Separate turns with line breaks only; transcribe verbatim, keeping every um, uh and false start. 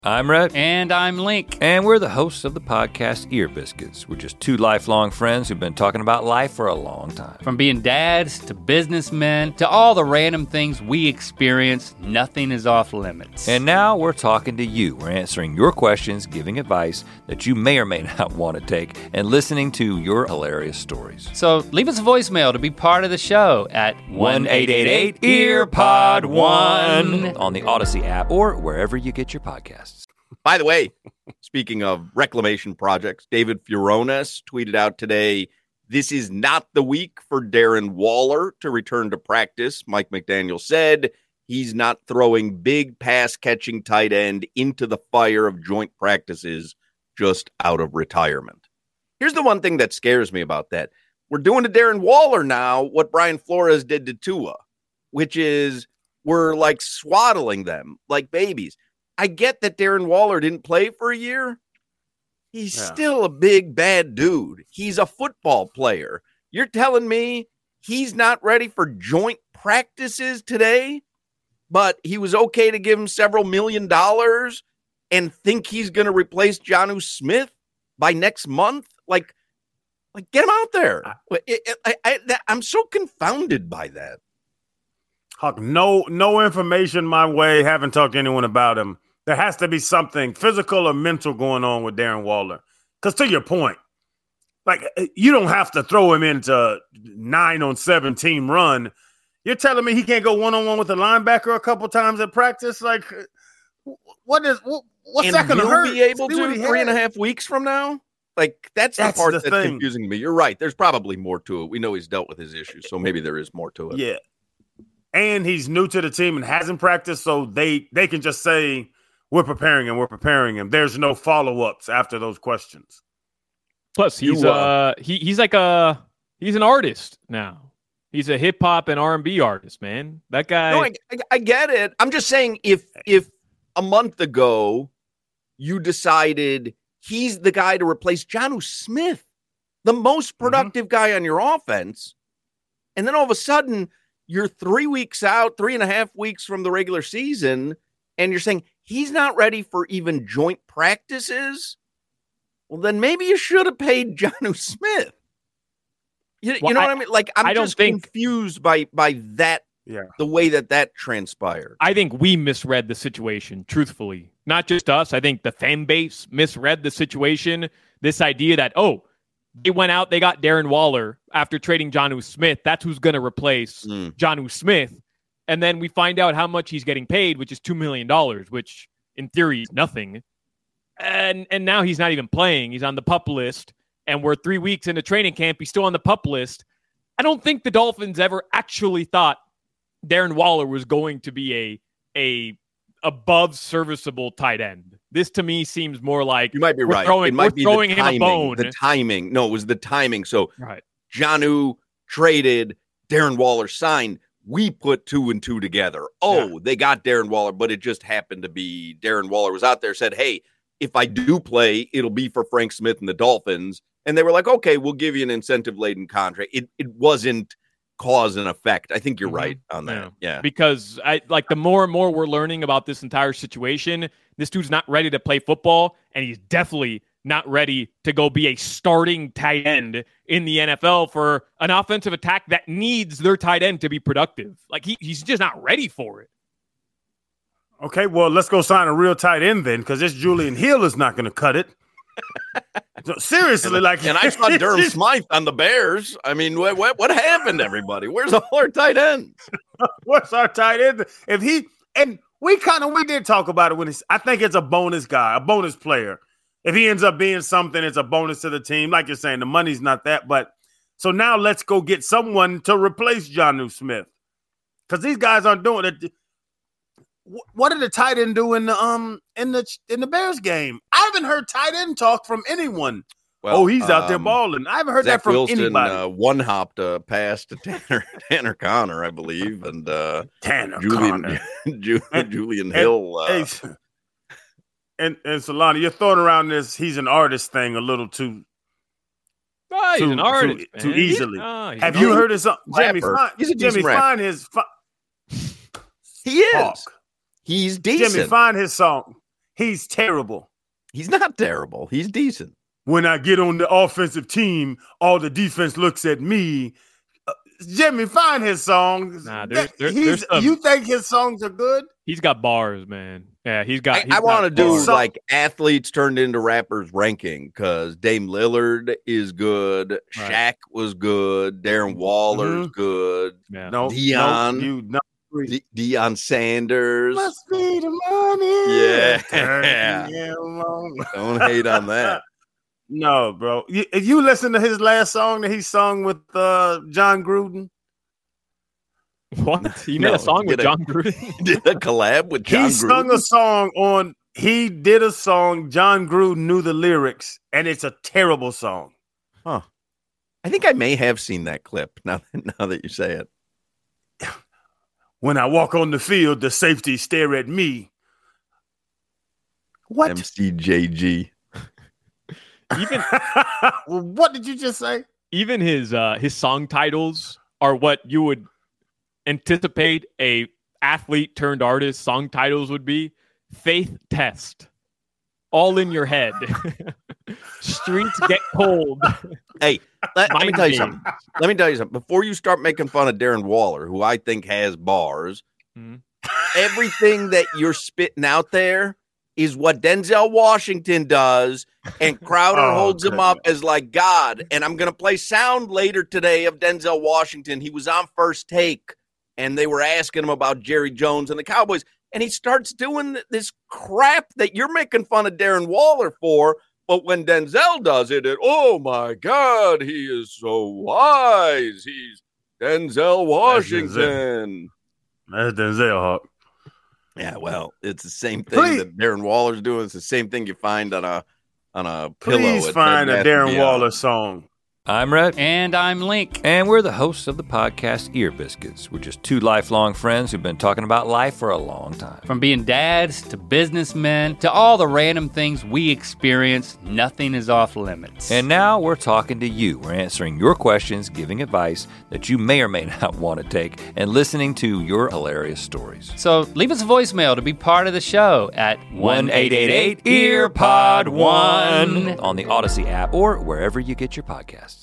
I'm Rhett.
And I'm Link.
And we're the hosts of the podcast Ear Biscuits. We're just two lifelong friends who've been talking about life for a long time.
From being dads to businessmen to all the random things we experience, nothing is off limits.
And now we're talking to you. We're answering your questions, giving advice that you may or may not want to take, and listening to your hilarious stories.
So leave us a voicemail to be part of the show at
one eight eight eight E A R P O D one on the Odyssey app or wherever you get your podcasts.
By the way, speaking of reclamation projects, David Furones tweeted out today, this is not the week for Darren Waller to return to practice. Mike McDaniel said he's not throwing big pass-catching tight end into the fire of joint practices just out of retirement. Here's the one thing that scares me about that. We're doing to Darren Waller now what Brian Flores did to Tua, which is we're like swaddling them like babies. I get that Darren Waller didn't play for a year. He's yeah. still a big, bad dude. He's a football player. You're telling me he's not ready for joint practices today, but he was okay to give him several million dollars and think he's going to replace Jonnu Smith by next month? Like, like get him out there. It, it, I, I, that, I'm so confounded by that.
Huck, no, no information my way. Haven't talked to anyone about him. There has to be something physical or mental going on with Darren Waller. Because to your point, like you don't have to throw him into nine on seven team run. You're telling me he can't go one on one with a linebacker a couple times at practice? Like, what is what, what's
and
that going to hurt?
Be able to three has. and a half weeks from now. Like that's, that's the part the that's thing. confusing me. You're right. There's probably more to it. We know he's dealt with his issues, so maybe there is more to it.
Yeah, and he's new to the team and hasn't practiced, so they they can just say, we're preparing him. We're preparing him. There's no follow-ups after those questions.
Plus, he's you, uh, uh he he's like a he's an artist now. He's a hip hop and R and B artist, man. That guy.
No, I, I, I get it. I'm just saying, if if a month ago you decided he's the guy to replace Jonnu Smith, the most productive mm-hmm. guy on your offense, and then all of a sudden you're three weeks out, three and a half weeks from the regular season, and you're saying he's not ready for even joint practices, well, then maybe you should have paid Jonnu Smith. You, well, you know I, what I mean? Like, I'm
I
just
don't think,
confused by by that,
yeah.
the way that that transpired.
I think we misread the situation, truthfully. Not just us. I think the fan base misread the situation. This idea that, oh, they went out, they got Darren Waller after trading Jonnu Smith. That's who's going to replace mm. Jonnu Smith. And then we find out how much he's getting paid, which is two million dollars, which in theory is nothing. And and now he's not even playing. He's on the PUP list, and we're three weeks into training camp. He's still on the PUP list. I don't think the Dolphins ever actually thought Darren Waller was going to be a a above serviceable tight end. This to me seems more like
you might be right.
Throwing,
it might
we're
be
throwing
the
him
timing,
a bone.
The timing. No, it was the timing. So
right.
Jonnu traded, Darren Waller signed. We put two and two together. Oh, yeah. They got Darren Waller, but it just happened to be Darren Waller was out there, said, hey, if I do play, it'll be for Frank Smith and the Dolphins. And they were like, okay, we'll give you an incentive-laden contract. It it wasn't cause and effect. I think you're mm-hmm. right on that. Yeah. yeah.
Because I like the more and more we're learning about this entire situation, this dude's not ready to play football, and he's definitely not ready to go be a starting tight end in the N F L for an offensive attack that needs their tight end to be productive. Like he, he's just not ready for it.
Okay, well, let's go sign a real tight end then, because this Julian Hill is not going to cut it. So, seriously,
and,
like,
and I saw Durham Smythe on the Bears. I mean, what what, what happened to everybody? Where's all our tight ends?
Where's our tight end? If he and we kind of we did talk about it when he's. I think it's a bonus guy, a bonus player. If he ends up being something, it's a bonus to the team. Like you're saying, the money's not that. But so now let's go get someone to replace Jonnu Smith, because these guys aren't doing it. What did the tight end do in the um in the in the Bears game? I haven't heard tight end talk from anyone. Well, oh, he's out um, there balling. I haven't heard
Zach
that from
Wilson,
anybody.
Uh, one hopped a pass to Tanner Tanner Connor, I believe, and uh,
Tanner
Julian
Connor.
Ju-
and,
Julian
and,
Hill. Uh,
hey, and and Solana, you're throwing around this "he's an artist" thing a little too.
Oh, he's
too,
an artist
too, too easily.
Oh,
Have you heard his uh, Jimmy? Fine,
he's a
Jimmy Fine his. Fi-
he is.
Talk.
He's decent.
Jimmy, find his song. he's terrible.
He's not terrible. He's decent.
When I get on the offensive team, all the defense looks at me. Uh, Jimmy, find his songs.
Nah, there's, there's,
He's,
there's some,
you think his songs are good?
he's got bars, man. Yeah, he's got.
I,
He's
I want to
got
do
bars.
So-
like athletes turned into rappers ranking because Dame Lillard is good,
Right.
Shaq was good, Darren Waller's
Mhm.
good,
Yeah.
No,
Deion.
no, you no.
De- Deion Sanders.
Must be the money.
Yeah.
Turn me along.
Don't hate on that.
No, bro. You, if you listen to his last song that he sung with uh, John Gruden,
What? He
No,
made a song with
did a-
John Gruden.
He did a collab with John
he sung
Gruden.
a song on. He did a song. John Gruden knew the lyrics, and it's a terrible song.
I think I may have seen that clip now, now that you say it.
When I walk on the field, the safeties stare at me. What?
M C J G.
Even
Well, what did you just say?
even his uh, his song titles are what you would anticipate a athlete turned artist song titles would be. Faith Test, All in Your Head, Streets Get Cold.
Hey, let, let me
Mind
tell you
games.
something. Let me tell you something. Before you start making fun of Darren Waller, who I think has bars,
Mhm.
everything that you're spitting out there is what Denzel Washington does, and Crowder
Oh,
holds him
goodness.
up as like God. And I'm going to play sound later today of Denzel Washington. He was on First Take, and they were asking him about Jerry Jones and the Cowboys, and he starts doing this crap that you're making fun of Darren Waller for. But when Denzel does it, it oh my God, he is so wise. He's Denzel Washington.
That's Denzel Hawk.
Yeah, well, it's the same thing
Please-
that Darren Waller's doing. It's the same thing you find on a on a pillow.
Please
at
find a
Bed Bath and
Darren
Beyond.
Waller song.
I'm Rhett.
And I'm Link.
And we're the hosts of the podcast Ear Biscuits. We're just two lifelong friends who've been talking about life for a long time.
From being dads to businessmen to all the random things we experience, nothing is off limits.
And now we're talking to you. We're answering your questions, giving advice that you may or may not want to take, and listening to your hilarious stories.
so leave us a voicemail to be part of the show at
one eight eight eight ear pod one on the Odyssey app or wherever you get your podcasts.